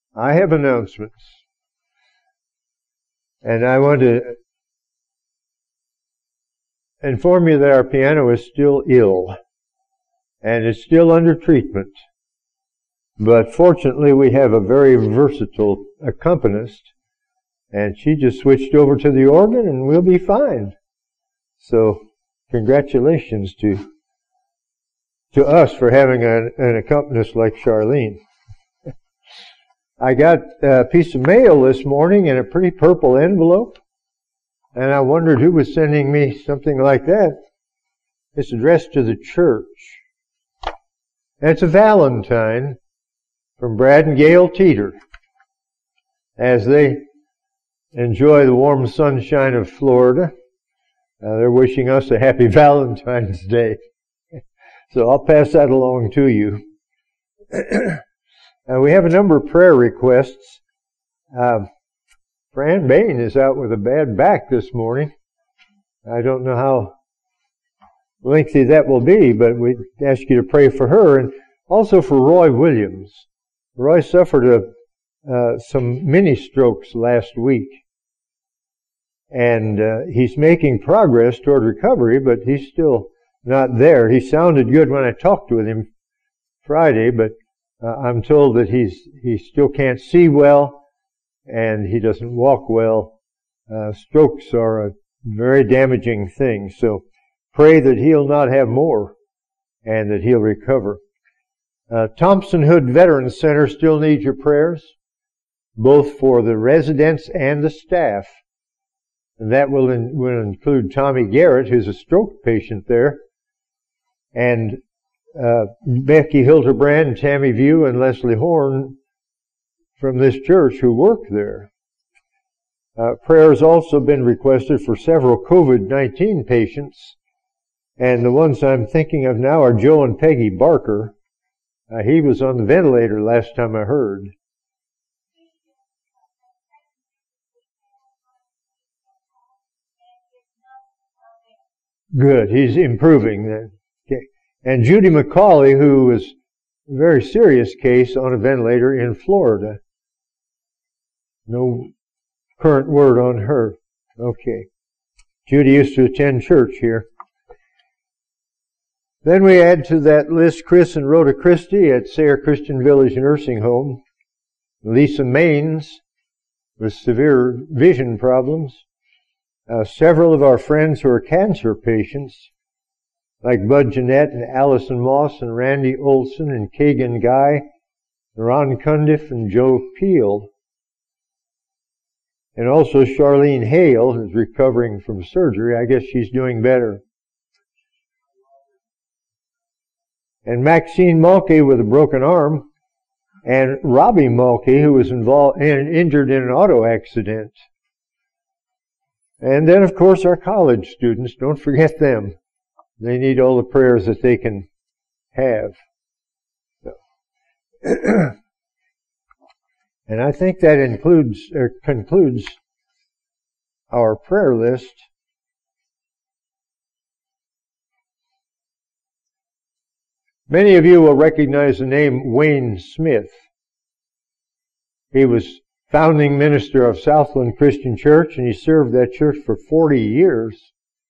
I have announcements. And I want to inform you that our piano is still ill and is still under treatment. But fortunately, we have a very versatile accompanist, and she just switched over to the organ, and we'll be fine. So, congratulations to us for having an accompanist like Charlene. I got a piece of mail this morning in a pretty purple envelope, and I wondered who was sending me something like that. It's addressed to the church. And it's a Valentine from Brad and Gail Teeter as they enjoy the warm sunshine of Florida. They're wishing us a happy Valentine's Day. So I'll pass that along to you. We have a number of prayer requests. Fran Bain is out with a bad back this morning. I don't know how lengthy that will be, but we ask you to pray for her and also for Roy Williams. Roy suffered some mini strokes last week, and he's making progress toward recovery, but he's still not there. He sounded good when I talked with him Friday, but I'm told that he still can't see well, and he doesn't walk well. Strokes are a very damaging thing, so pray that he'll not have more and that he'll recover. Thompson Hood Veterans Center still needs your prayers, both for the residents and the staff. And that will include Tommy Garrett, who's a stroke patient there, and Becky Hildebrand, Tammy View, and Leslie Horn from this church who work there. Prayer has also been requested for several COVID-19 patients, and the ones I'm thinking of now are Joe and Peggy Barker. He was on the ventilator last time I heard. Good, he's improving then. Okay. And Judy McCauley, who was a very serious case on a ventilator in Florida. No current word on her. Okay. Judy used to attend church here. Then we add to that list Chris and Rhoda Christie at Sayre Christian Village Nursing Home, Lisa Maines with severe vision problems, several of our friends who are cancer patients, like Bud Jeanette and Allison Moss and Randy Olson and Kagan Guy, Ron Cundiff and Joe Peel, and also Charlene Hale, who's recovering from surgery. I guess she's doing better. And Maxine Mulkey with a broken arm, and Robbie Mulkey, who was involved and injured in an auto accident. And then, of course, our college students. Don't forget them. They need all the prayers that they can have. So. And I think that concludes our prayer list. Many of you will recognize the name Wayne Smith. He was founding minister of Southland Christian Church, and he served that church for 40 years.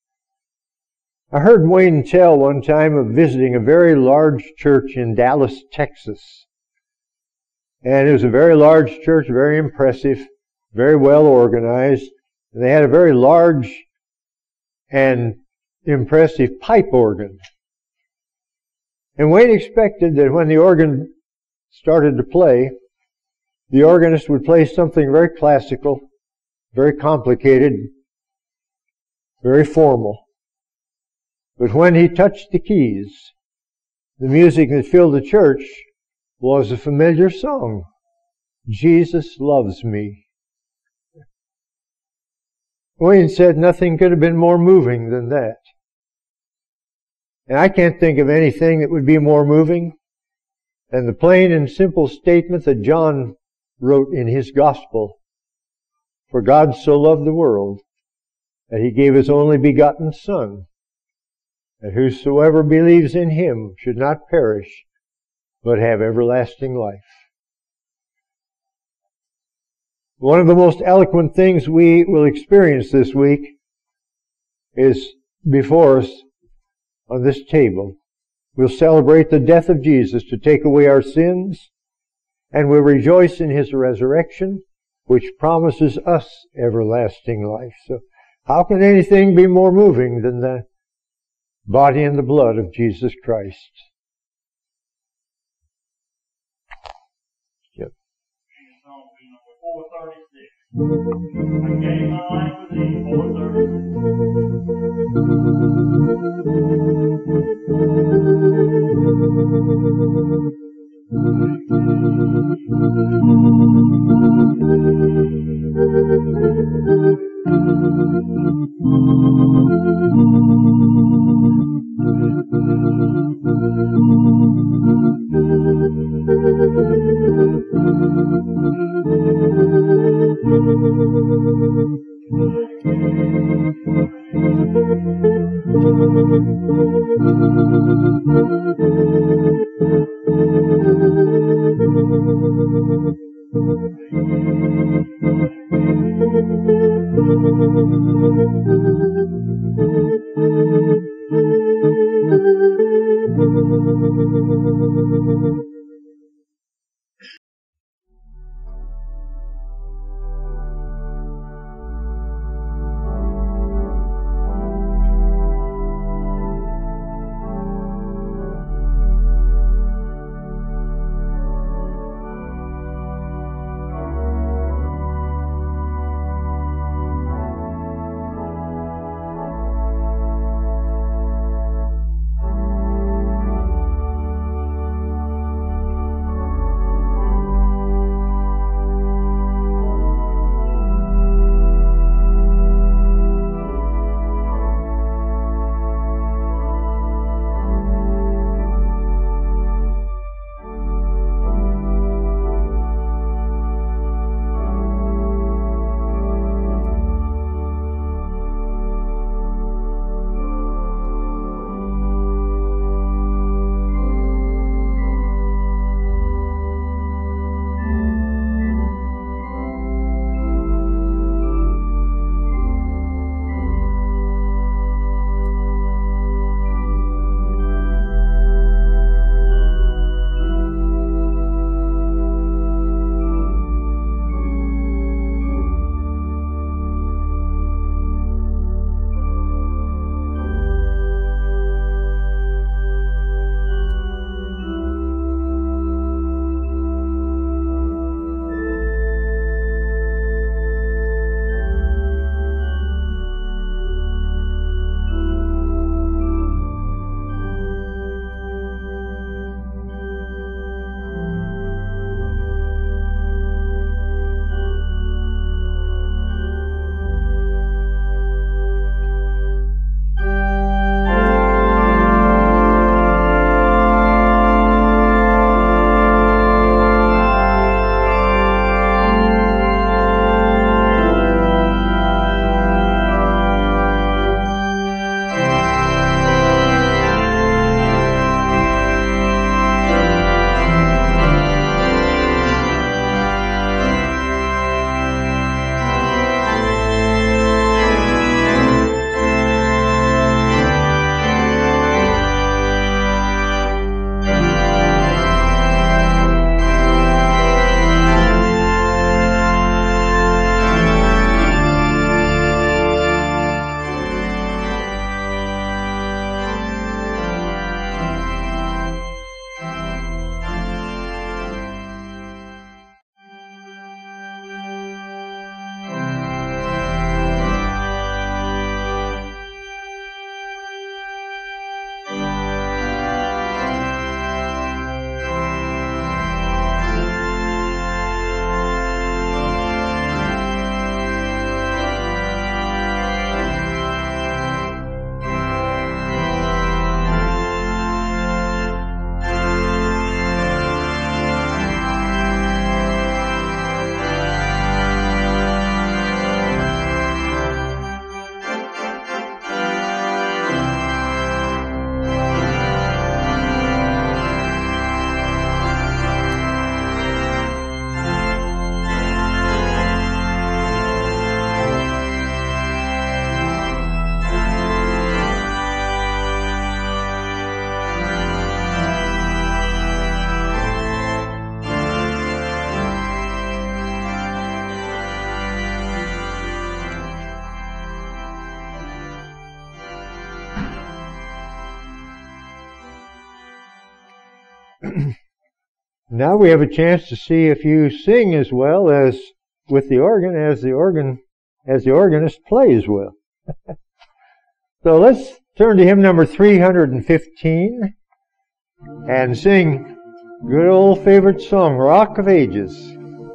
I heard Wayne tell one time of visiting a very large church in Dallas, Texas. And it was a very large church, very impressive, very well organized. And they had a very large and impressive pipe organ. And Wayne expected that when the organ started to play, the organist would play something very classical, very complicated, very formal. But when he touched the keys, the music that filled the church was a familiar song, Jesus Loves Me. Wayne said nothing could have been more moving than that. And I can't think of anything that would be more moving than the plain and simple statement that John wrote in his gospel. For God so loved the world that he gave his only begotten Son, that whosoever believes in him should not perish, but have everlasting life. One of the most eloquent things we will experience this week is before us on this table. We'll celebrate the death of Jesus to take away our sins, and we'll rejoice in His resurrection, which promises us everlasting life. So how can anything be more moving than the body and the blood of Jesus Christ? Yep. I gave my life for thee, 4:36. Now we have a chance to see if you sing as well as with the organ as the organist plays well. So let's turn to hymn number 315 and sing good old favorite song, Rock of Ages.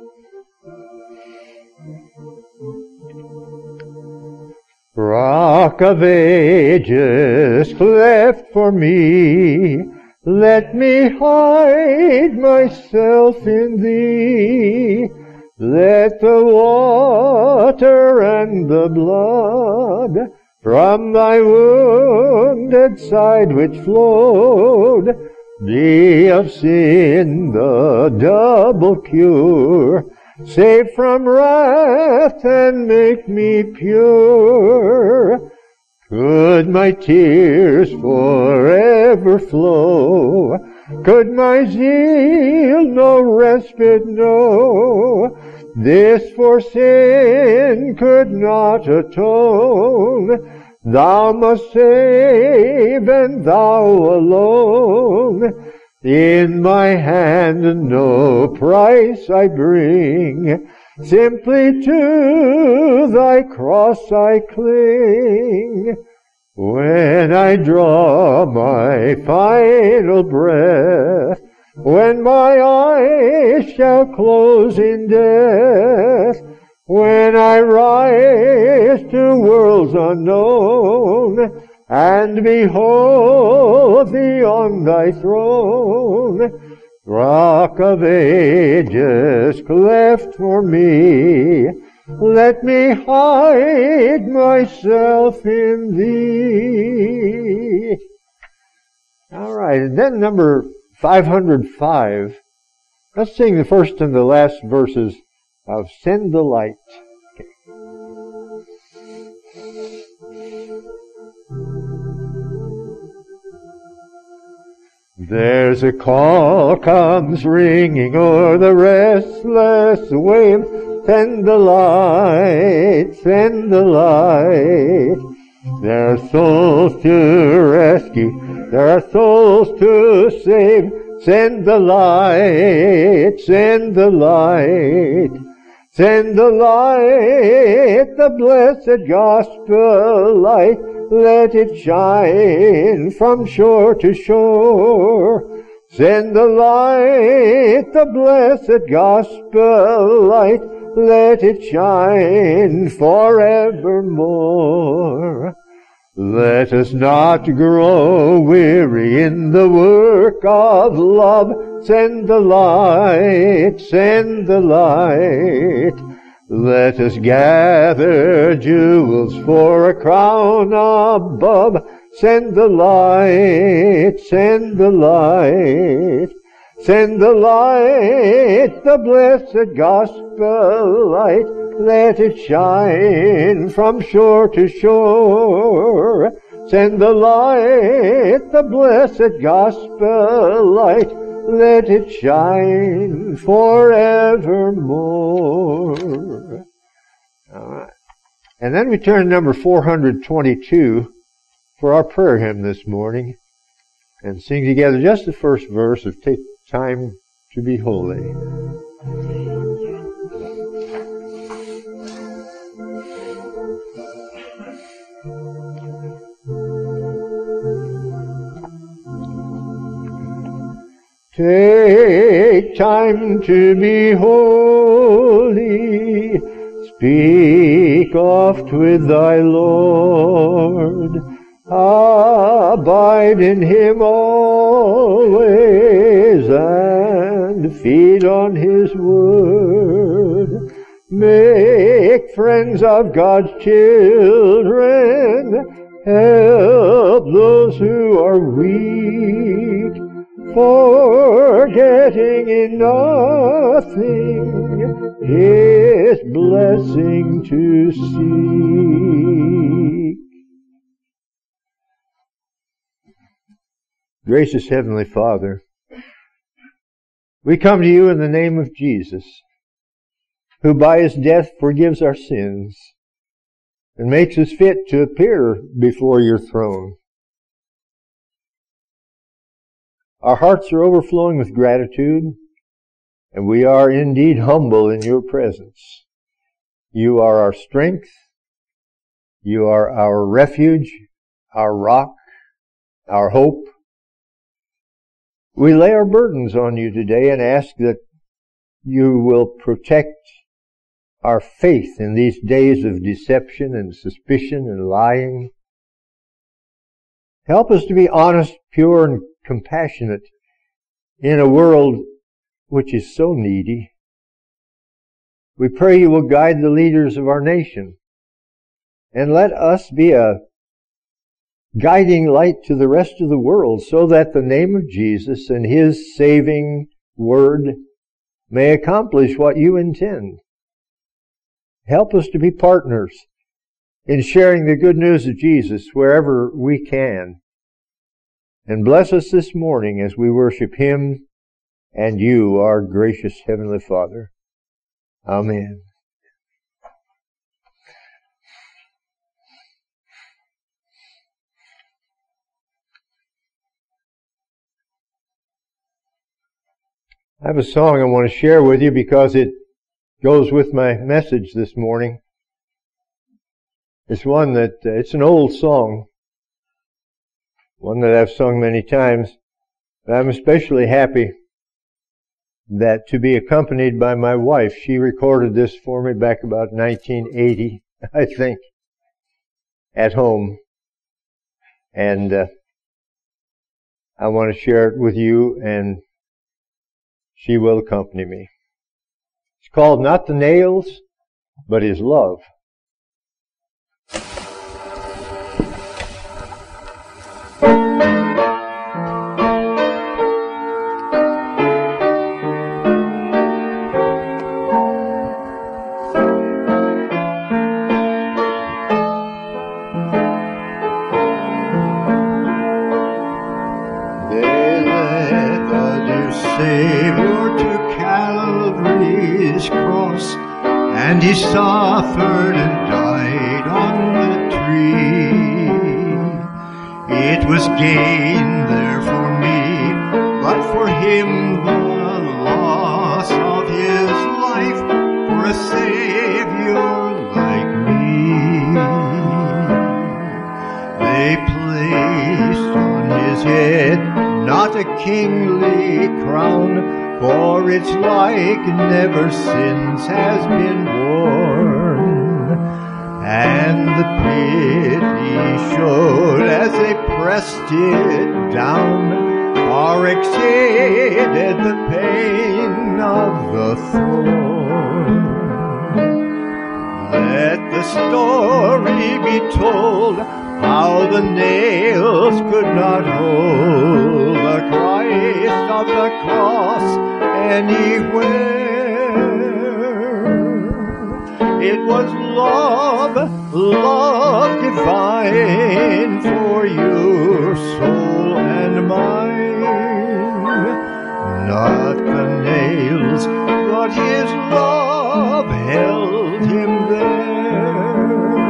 Rock of Ages, cleft for me, let me hide myself in thee. Let the water and the blood from thy wounded side which flowed be of sin the double cure. Save from wrath and make me pure. Could my tears forever flow, could my zeal no respite know, this for sin could not atone. Thou must save, and thou alone. In my hand no price I bring, simply to thy cross I cling. When I draw my final breath, when my eyes shall close in death, when I rise to worlds unknown, and behold thee on thy throne, Rock of Ages, cleft for me, let me hide myself in thee. All right, and then number 505. Let's sing the first and the last verses of Send the Light. Okay. There's a call comes ringing o'er the restless wave. Send the light, send the light. There are souls to rescue, there are souls to save. Send the light, send the light. Send the light, the blessed gospel light. Let it shine from shore to shore. Send the light, the blessed gospel light. Let it shine forevermore. Let us not grow weary in the work of love. Send the light, send the light. Let us gather jewels for a crown above. Send the light, send the light. Send the light, the blessed gospel light. Let it shine from shore to shore. Send the light, the blessed gospel light. Let it shine forevermore. All right. And then we turn to number 422 for our prayer hymn this morning and sing together just the first verse of Take Time to Be Holy. Take time to be holy, speak oft with thy Lord, abide in Him always, and feed on His word. Make friends of God's children, help those who are weak, forgetting in nothing His blessing to seek. Gracious Heavenly Father, we come to you in the name of Jesus, who by His death forgives our sins and makes us fit to appear before your throne. Our hearts are overflowing with gratitude And we are indeed humble in your presence. You are our strength. You are our refuge, our rock, our hope. We lay our burdens on you today and ask that you will protect our faith in these days of deception and suspicion and lying. Help us to be honest, pure, and compassionate in a world which is so needy. We pray you will guide the leaders of our nation and let us be a guiding light to the rest of the world so that the name of Jesus and His saving word may accomplish what you intend. Help us to be partners in sharing the good news of Jesus wherever we can. And bless us this morning as we worship Him and you, our gracious Heavenly Father. Amen. I have a song I want to share with you because it goes with my message this morning. It's one that, it's an old song, one that I've sung many times, but I'm especially happy that to be accompanied by my wife. She recorded this for me back about 1980, I think, at home. And I want to share it with you, and she will accompany me. It's called Not the Nails, but His Love. And He suffered and died on the tree. It was gain there for me, but for Him the loss of His life for a Savior like me. They placed on His head not a kingly crown, for its like never since has been worn. And the pity showed as they pressed it down far exceeded the pain of the thorn. Let the story be told how the nails could not hold the Christ of the cross anywhere. It was love, love divine for your soul and mine. Not the nails, but His love held Him there.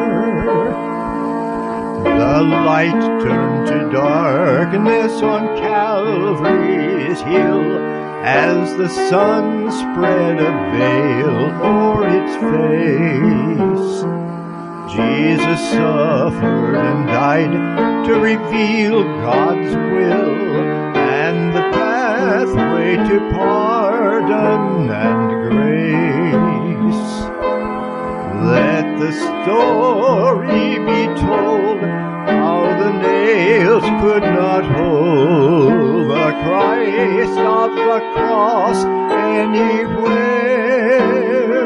The light turned to darkness on Calvary's hill as the sun spread a veil o'er its face. Jesus suffered and died to reveal God's will and the pathway to pardon and grace. Let the story be told how the nails could not hold the Christ of the cross anywhere.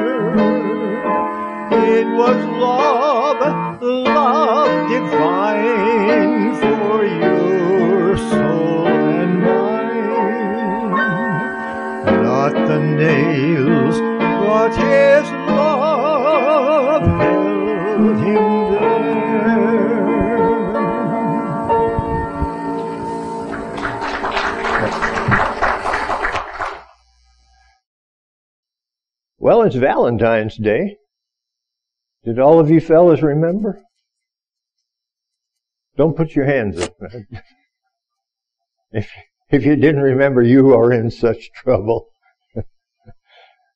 It was love, love divine for your soul and mine. Not the nails, but His love held Him there. Well, it's Valentine's Day. Did all of you fellas remember? Don't put your hands up. If you didn't remember, you are in such trouble.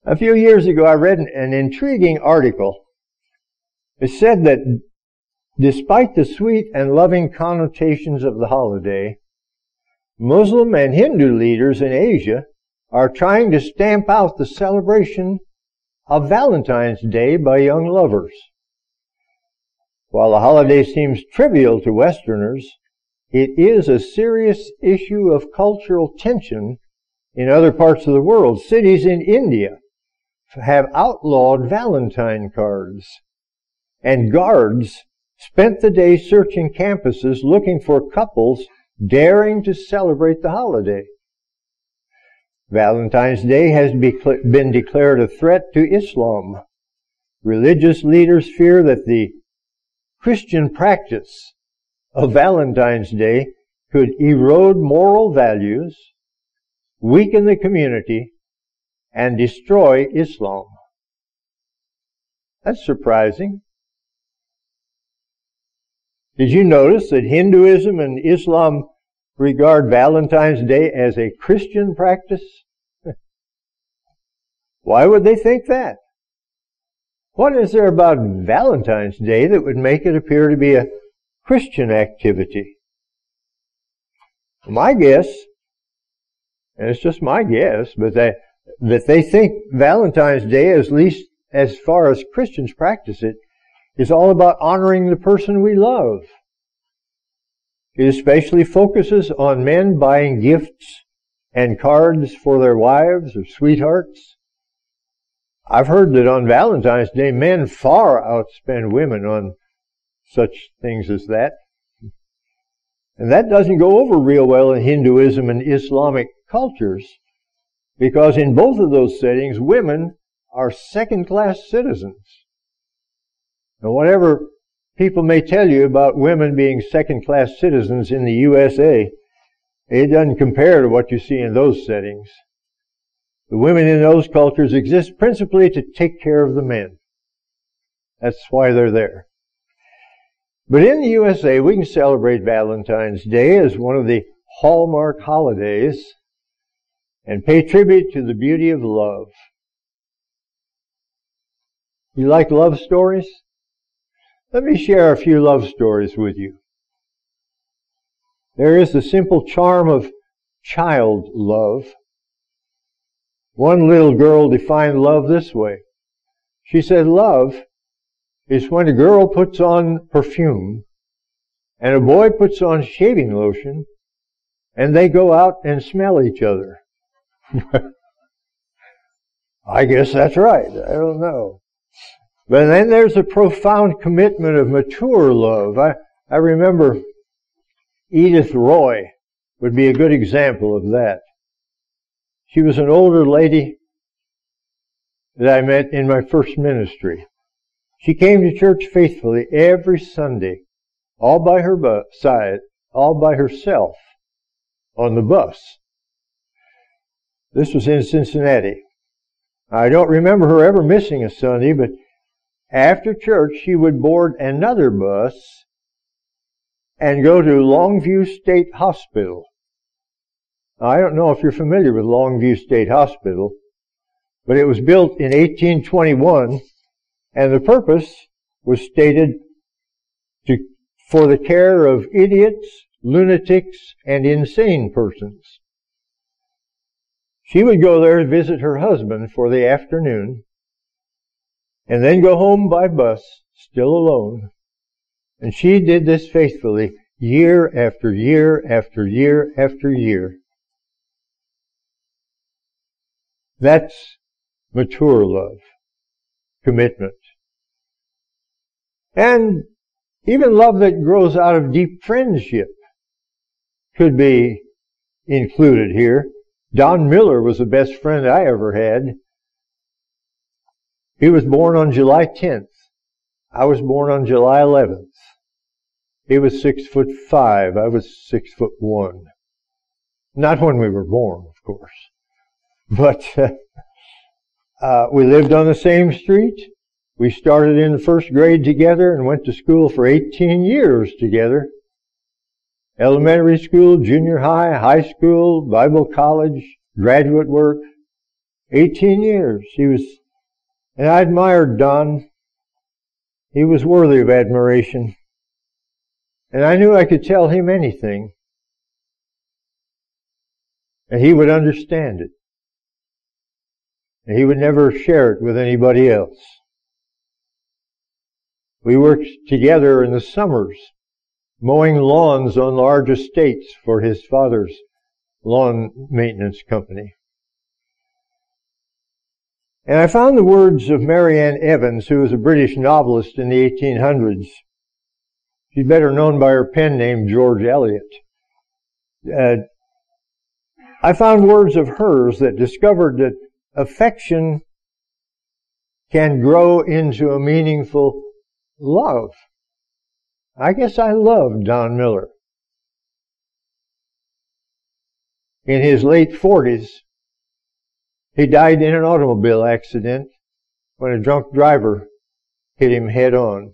A few years ago, I read an intriguing article. It said that despite the sweet and loving connotations of the holiday, Muslim and Hindu leaders in Asia are trying to stamp out the celebration of Valentine's Day by young lovers. While the holiday seems trivial to Westerners, it is a serious issue of cultural tension in other parts of the world. Cities in India have outlawed Valentine cards, and guards spent the day searching campuses looking for couples daring to celebrate the holiday. Valentine's Day has been declared a threat to Islam. Religious leaders fear that the Christian practice of Valentine's Day could erode moral values, weaken the community, and destroy Islam. That's surprising. Did you notice that Hinduism and Islam regard Valentine's Day as a Christian practice? Why would they think that? What is there about Valentine's Day that would make it appear to be a Christian activity? My guess, and it's just my guess, but that they think Valentine's Day, at least as far as Christians practice it, is all about honoring the person we love. It especially focuses on men buying gifts and cards for their wives or sweethearts. I've heard that on Valentine's Day, men far outspend women on such things as that. And that doesn't go over real well in Hinduism and Islamic cultures, because in both of those settings, women are second-class citizens. Now, whatever people may tell you about women being second-class citizens in the USA, it doesn't compare to what you see in those settings. The women in those cultures exist principally to take care of the men. That's why they're there. But in the USA, we can celebrate Valentine's Day as one of the hallmark holidays and pay tribute to the beauty of love. You like love stories? Let me share a few love stories with you. There is the simple charm of child love. One little girl defined love this way. She said, love is when a girl puts on perfume and a boy puts on shaving lotion and they go out and smell each other. I guess that's right. I don't know. But then there's a profound commitment of mature love. I remember Edith Roy would be a good example of that. She was an older lady that I met in my first ministry. She came to church faithfully every Sunday, all by her side, all by herself, on the bus. This was in Cincinnati. I don't remember her ever missing a Sunday, but after church she would board another bus and go to Longview State Hospital. I don't know if you're familiar with Longview State Hospital, but it was built in 1821, and the purpose was stated for the care of idiots, lunatics, and insane persons. She would go there to visit her husband for the afternoon, and then go home by bus, still alone. And she did this faithfully, year after year after year after year. That's mature love, commitment. And even love that grows out of deep friendship could be included here. Don Miller was the best friend I ever had. He was born on July 10th. I was born on July 11th. He was 6'5". I was 6'1". Not when we were born, of course. But we lived on the same street. We started in the first grade together and went to school for 18 years together. Elementary school, junior high, high school, Bible college, graduate work. 18 years. And I admired Don. He was worthy of admiration. And I knew I could tell him anything, and he would understand it. And he would never share it with anybody else. We worked together in the summers, mowing lawns on large estates for his father's lawn maintenance company. And I found the words of Marianne Evans, who was a British novelist in the 1800s. She's better known by her pen name, George Eliot. I found words of hers that discovered that affection can grow into a meaningful love. I guess I loved Don Miller. In his late 40s, he died in an automobile accident when a drunk driver hit him head on.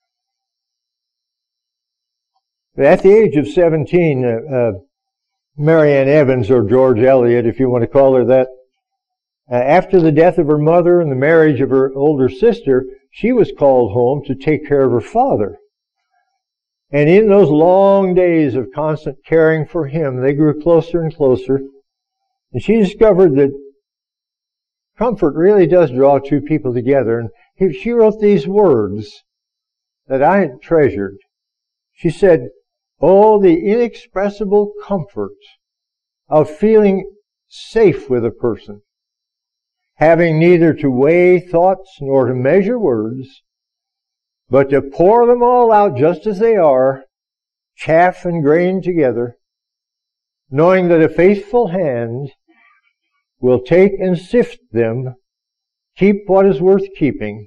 At the age of 17, Marianne Evans, or George Eliot, if you want to call her that, after the death of her mother and the marriage of her older sister, she was called home to take care of her father. And in those long days of constant caring for him, they grew closer and closer. And she discovered that comfort really does draw two people together. And she wrote these words that I treasured. She said, "Oh, the inexpressible comfort of feeling safe with a person, having neither to weigh thoughts nor to measure words, but to pour them all out just as they are, chaff and grain together, knowing that a faithful hand will take and sift them, keep what is worth keeping,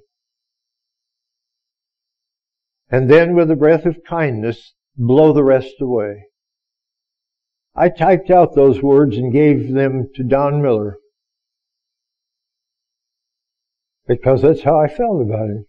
and then with a breath of kindness blow the rest away." I typed out those words and gave them to Don Miller, because that's how I felt about it.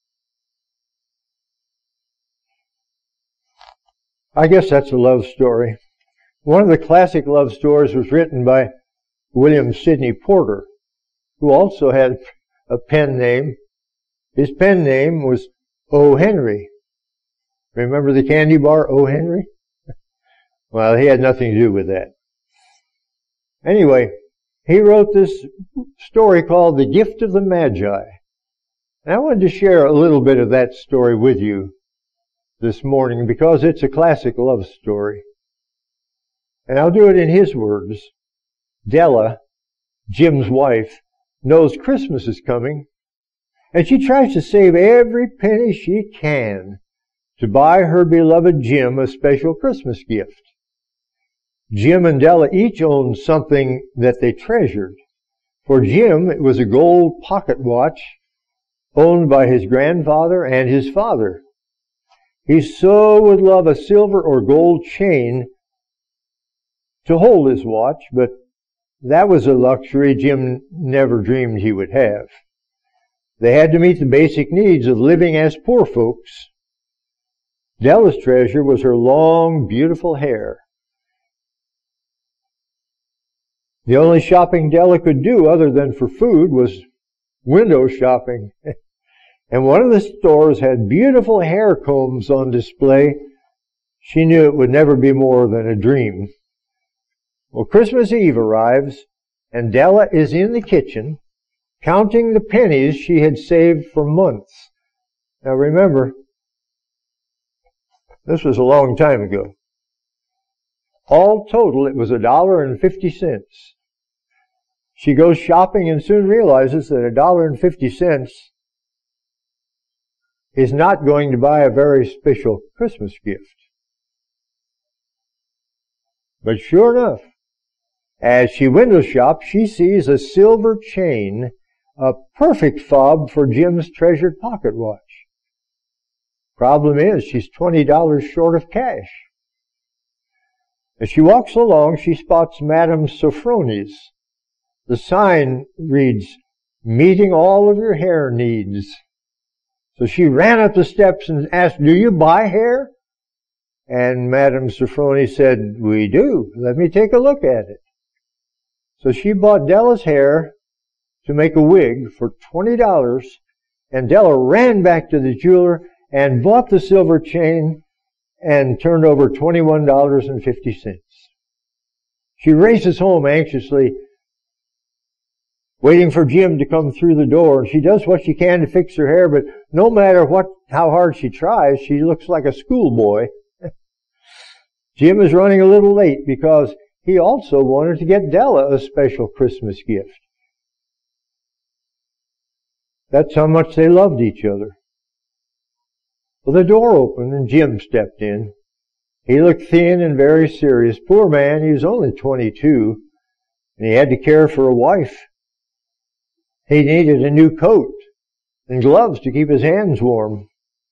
I guess that's a love story. One of the classic love stories was written by William Sidney Porter, who also had a pen name. His pen name was O. Henry. Remember the candy bar O. Henry? Well, he had nothing to do with that. Anyway, he wrote this story called The Gift of the Magi. And I wanted to share a little bit of that story with you this morning because it's a classic love story. And I'll do it in his words. Della, Jim's wife, knows Christmas is coming, and she tries to save every penny she can to buy her beloved Jim a special Christmas gift. Jim and Della each owned something that they treasured. For Jim, it was a gold pocket watch owned by his grandfather and his father. He so would love a silver or gold chain to hold his watch, but that was a luxury Jim never dreamed he would have. They had to meet the basic needs of living as poor folks. Della's treasure was her long, beautiful hair. The only shopping Della could do other than for food was window shopping. And one of the stores had beautiful hair combs on display. She knew it would never be more than a dream. Well, Christmas Eve arrives, and Della is in the kitchen counting the pennies she had saved for months. Now remember, this was a long time ago. All total, it was $1.50. She goes shopping and soon realizes that $1.50 is not going to buy a very special Christmas gift. But sure enough, as she window shops, she sees a silver chain, a perfect fob for Jim's treasured pocket watch. Problem is, she's $20 short of cash. As she walks along, she spots Madame Sofronie's. The sign reads, "Meeting all of your hair needs." So she ran up the steps and asked, "Do you buy hair?" And Madame Sofronie said, "We do. Let me take a look at it." So she bought Della's hair to make a wig for $20, and Della ran back to the jeweler and bought the silver chain and turned over $21.50. She races home anxiously, waiting for Jim to come through the door. She does what she can to fix her hair, but no matter how hard she tries, she looks like a schoolboy. Jim is running a little late because he also wanted to get Della a special Christmas gift. That's how much they loved each other. Well, the door opened and Jim stepped in. He looked thin and very serious. Poor man, he was only 22, and he had to care for a wife. He needed a new coat and gloves to keep his hands warm.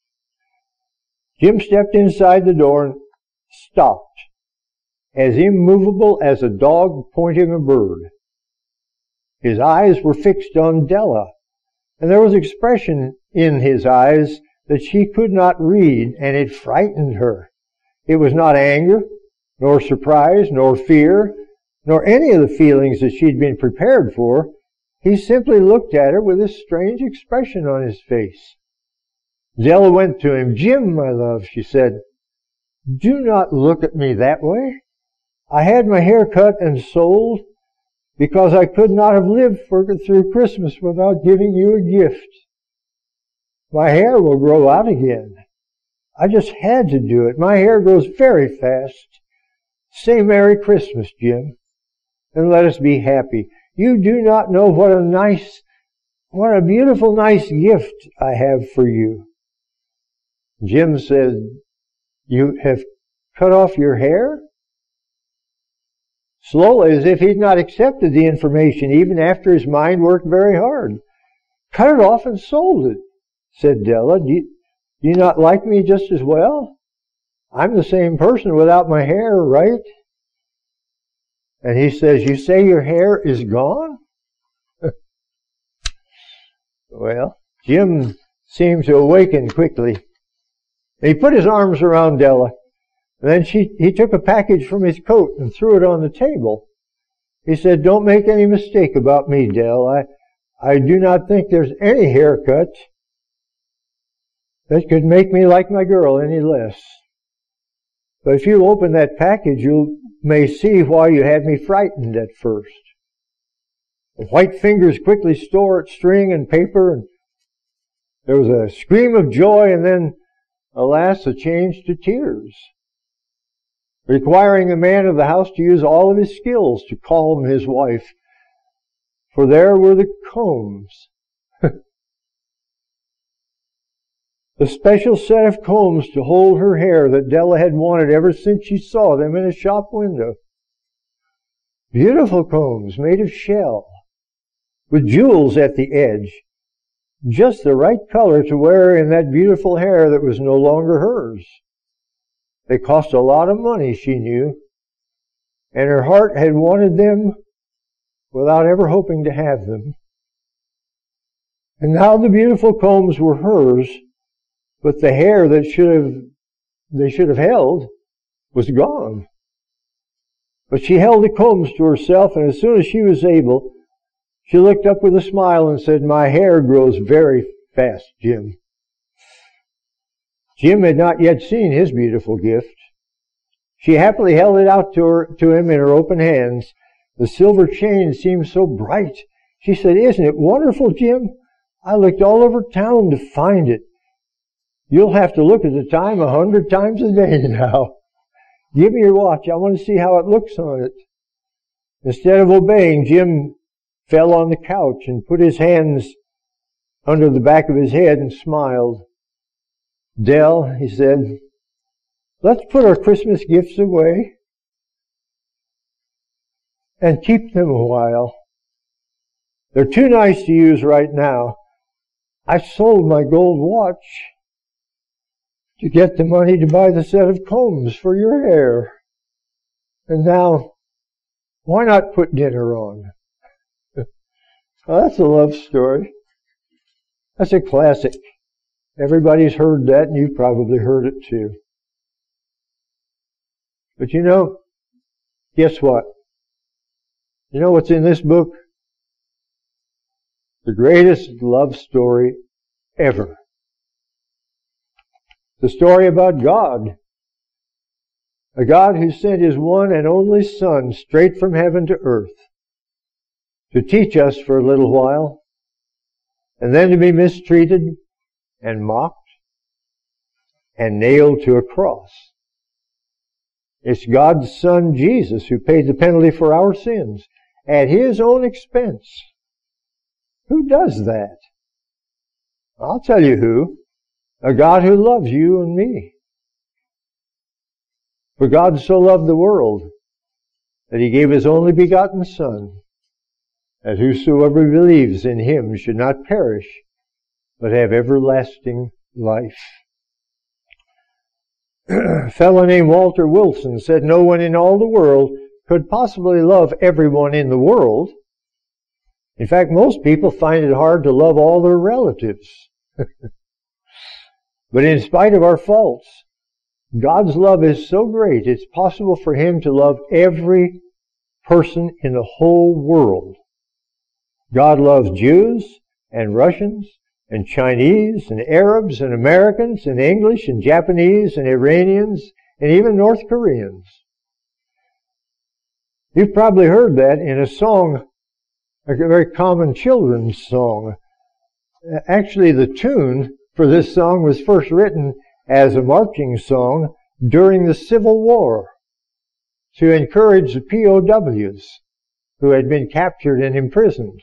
Jim stepped inside the door and stopped, as immovable as a dog pointing a bird. His eyes were fixed on Della, and there was expression in his eyes that she could not read, and it frightened her. It was not anger, nor surprise, nor fear, nor any of the feelings that she'd been prepared for. He simply looked at her with a strange expression on his face. Della went to him. "Jim, my love," she said, "do not look at me that way. I had my hair cut and sold because I could not have lived through Christmas without giving you a gift. My hair will grow out again. I just had to do it. My hair grows very fast. Say Merry Christmas, Jim, and let us be happy. You do not know what a beautiful, nice gift I have for you." Jim said, "You have cut off your hair?" Slowly, as if he'd not accepted the information, even after his mind worked very hard. "Cut it off and sold it," said Della. Do you not like me just as well? I'm the same person without my hair, right?" And he says, "You say your hair is gone?" Well, Jim seemed to awaken quickly. He put his arms around Della, and then he took a package from his coat and threw it on the table. He said, "Don't make any mistake about me, Dell. I do not think there's any haircut that could make me like my girl any less. But if you open that package, you may see why you had me frightened at first." The white fingers quickly tore at string and paper, and there was a scream of joy, and then, alas, a change to tears, requiring the man of the house to use all of his skills to calm his wife. For there were the combs. The special set of combs to hold her hair that Della had wanted ever since she saw them in a shop window. Beautiful combs made of shell, with jewels at the edge, just the right color to wear in that beautiful hair that was no longer hers. They cost a lot of money, she knew, and her heart had wanted them without ever hoping to have them. And now the beautiful combs were hers, but the hair that they should have held was gone. But she held the combs to herself, and as soon as she was able, she looked up with a smile and said, "My hair grows very fast, Jim." Jim had not yet seen his beautiful gift. She happily held it out to him in her open hands. The silver chain seemed so bright. She said, "Isn't it wonderful, Jim? I looked all over town to find it. You'll have to look at the time 100 times a day now. Give me your watch. I want to see how it looks on it." Instead of obeying, Jim fell on the couch and put his hands under the back of his head and smiled. "Dell," he said, "let's put our Christmas gifts away and keep them a while. They're too nice to use right now. I sold my gold watch to get the money to buy the set of combs for your hair. And now, why not put dinner on?" Well, that's a love story. That's a classic. Everybody's heard that, and you've probably heard it too. But you know, guess what? You know what's in this book? the greatest love story ever. The story about God. A God who sent His one and only Son straight from heaven to earth to teach us for a little while, and then to be mistreated and mocked and nailed to a cross. It's God's Son Jesus who paid the penalty for our sins at His own expense. Who does that? I'll tell you who. A God who loves you and me. For God so loved the world that He gave His only begotten Son, that whosoever believes in Him should not perish, but have everlasting life. A fellow named Walter Wilson said no one in all the world could possibly love everyone in the world. In fact, most people find it hard to love all their relatives. But in spite of our faults, God's love is so great, it's possible for Him to love every person in the whole world. God loves Jews and Russians and Chinese and Arabs and Americans and English and Japanese and Iranians and even North Koreans. You've probably heard that in a song, a very common children's song. Actually, the tune for this song was first written as a marching song during the Civil War to encourage the POWs who had been captured and imprisoned.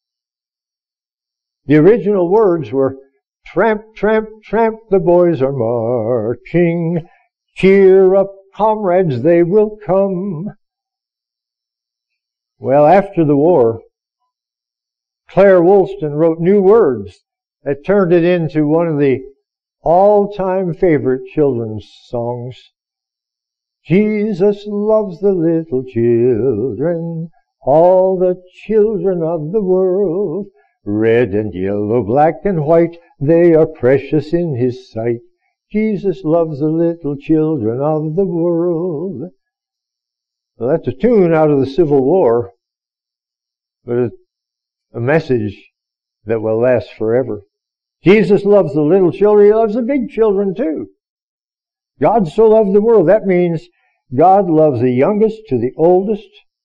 The original words were, "Tramp, tramp, tramp, the boys are marching. Cheer up, comrades, they will come." Well, after the war, Claire Woolston wrote new words that turned it into one of the all-time favorite children's songs. Jesus loves the little children, all the children of the world. Red and yellow, black and white, they are precious in His sight. Jesus loves the little children of the world. Well, that's a tune out of the Civil War, but it's a message that will last forever. Jesus loves the little children. He loves the big children too. God so loved the world. That means God loves the youngest to the oldest.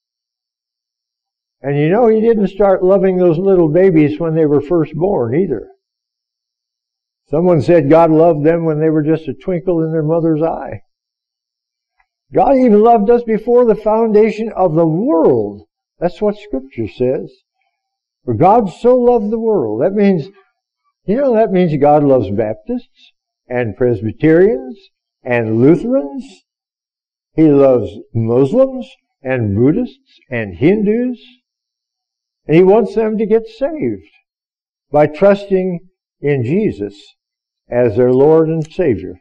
And you know, He didn't start loving those little babies when they were first born either. Someone said God loved them when they were just a twinkle in their mother's eye. God even loved us before the foundation of the world. That's what Scripture says. For God so loved the world. That means, that means God loves Baptists and Presbyterians and Lutherans. He loves Muslims and Buddhists and Hindus. And He wants them to get saved by trusting in Jesus as their Lord and Savior.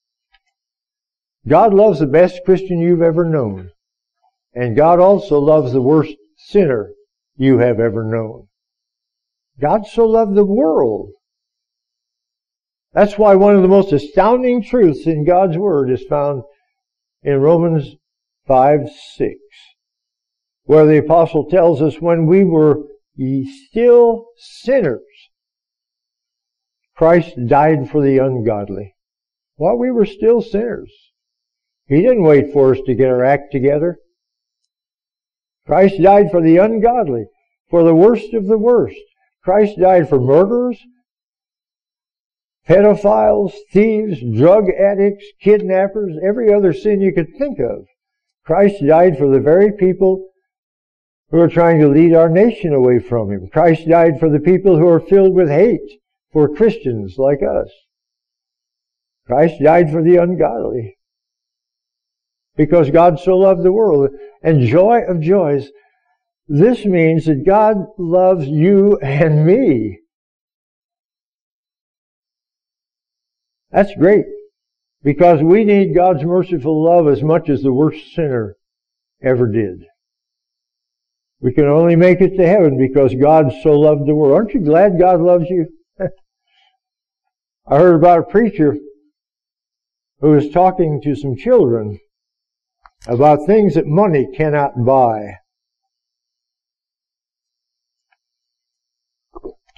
God loves the best Christian you've ever known. And God also loves the worst sinner you have ever known. God so loved the world. That's why one of the most astounding truths in God's Word is found in Romans 5:6. Where the apostle tells us, when we were still sinners, Christ died for the ungodly. While we were still sinners. He didn't wait for us to get our act together. Christ died for the ungodly, for the worst of the worst. Christ died for murderers, pedophiles, thieves, drug addicts, kidnappers, every other sin you could think of. Christ died for the very people who are trying to lead our nation away from Him. Christ died for the people who are filled with hate for Christians like us. Christ died for the ungodly. Because God so loved the world. And joy of joys, this means that God loves you and me. That's great. Because we need God's merciful love as much as the worst sinner ever did. We can only make it to heaven because God so loved the world. Aren't you glad God loves you? I heard about a preacher who was talking to some children about things that money cannot buy.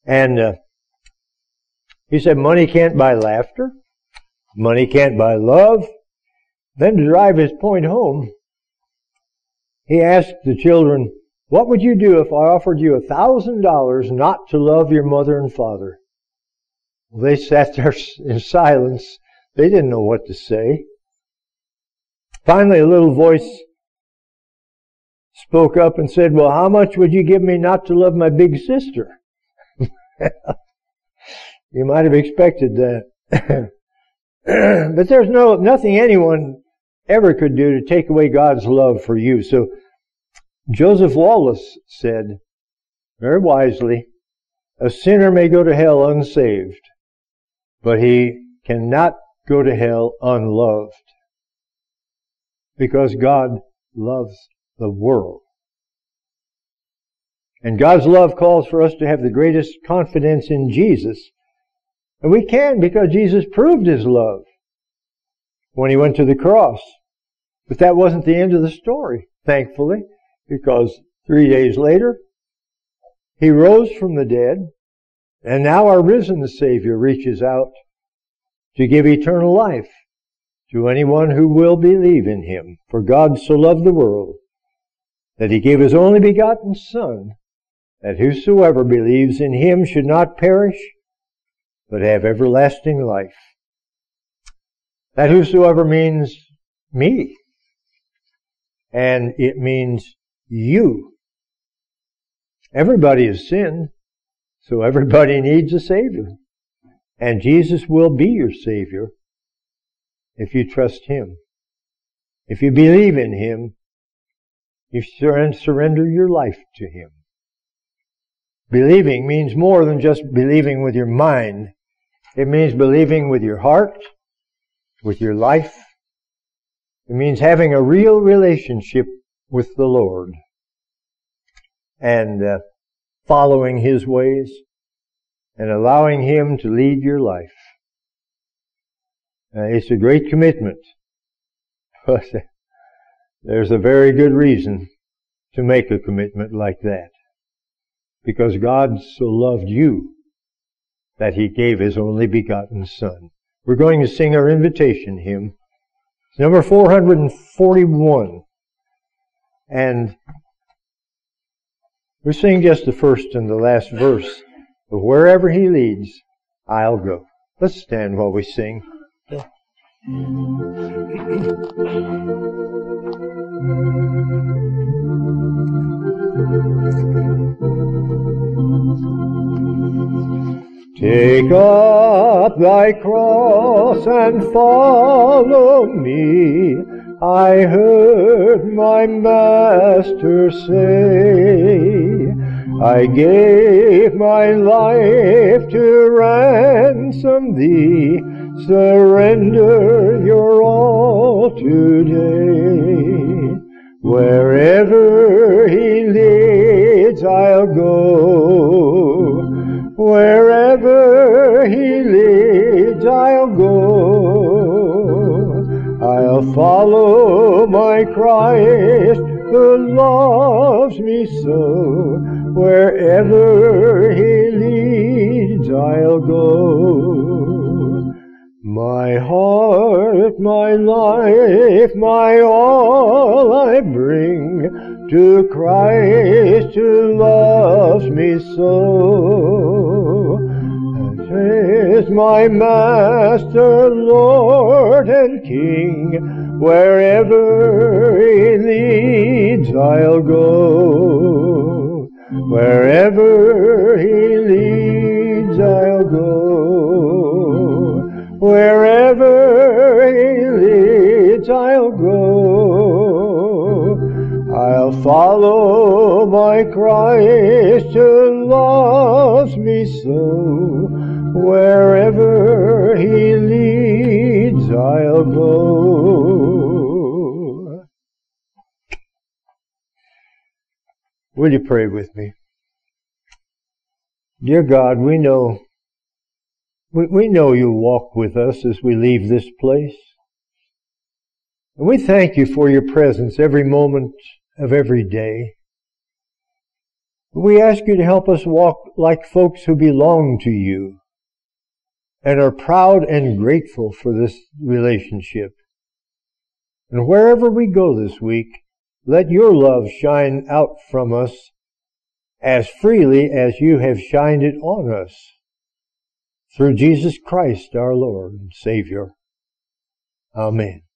And he said, money can't buy laughter. Money can't buy love. Then to drive his point home, he asked the children, what would you do if I offered you $1,000 not to love your mother and father? Well, they sat there in silence. They didn't know what to say. Finally, a little voice spoke up and said, well, how much would you give me not to love my big sister? You might have expected that. But there's nothing anyone ever could do to take away God's love for you. So Joseph Wallace said, very wisely, a sinner may go to hell unsaved, but he cannot go to hell unloved. Because God loves the world. And God's love calls for us to have the greatest confidence in Jesus. And we can because Jesus proved His love when He went to the cross. But that wasn't the end of the story, thankfully, because 3 days later, He rose from the dead, and now our risen Savior reaches out to give eternal life to anyone who will believe in Him. For God so loved the world that He gave His only begotten Son, that whosoever believes in Him should not perish, but have everlasting life. That whosoever means me, and it means you. Everybody has sinned, so everybody needs a Savior. And Jesus will be your Savior if you trust Him. If you believe in Him, you surrender your life to Him. Believing means more than just believing with your mind. It means believing with your heart, with your life. It means having a real relationship with the Lord and following His ways and allowing Him to lead your life. It's a great commitment, but there's a very good reason to make a commitment like that. Because God so loved you that He gave His only begotten Son. We're going to sing our invitation hymn. It's number 441. And we sing just the first and the last verse. But wherever He leads, I'll go. Let's stand while we sing. Take up thy cross and follow me. I heard my Master say, I gave my life to ransom thee. Surrender your all today. Wherever He leads, I'll go. Wherever He leads, I'll go. I'll follow my Christ who loves me so. Wherever He leads, I'll go. My heart, my life, my all I bring to Christ who loves me so. As is my Master, Lord and King, wherever He leads, I'll go. Wherever He leads, I'll go. Wherever He leads, I'll go. I'll follow my Christ who loves me so. Wherever He leads, I'll go. Will you pray with me? Dear God, we know You walk with us as we leave this place. And we thank You for Your presence every moment of every day. We ask you to help us walk like folks who belong to you and are proud and grateful for this relationship. And wherever we go this week, let your love shine out from us as freely as you have shined it on us. Through Jesus Christ our Lord and Savior. Amen.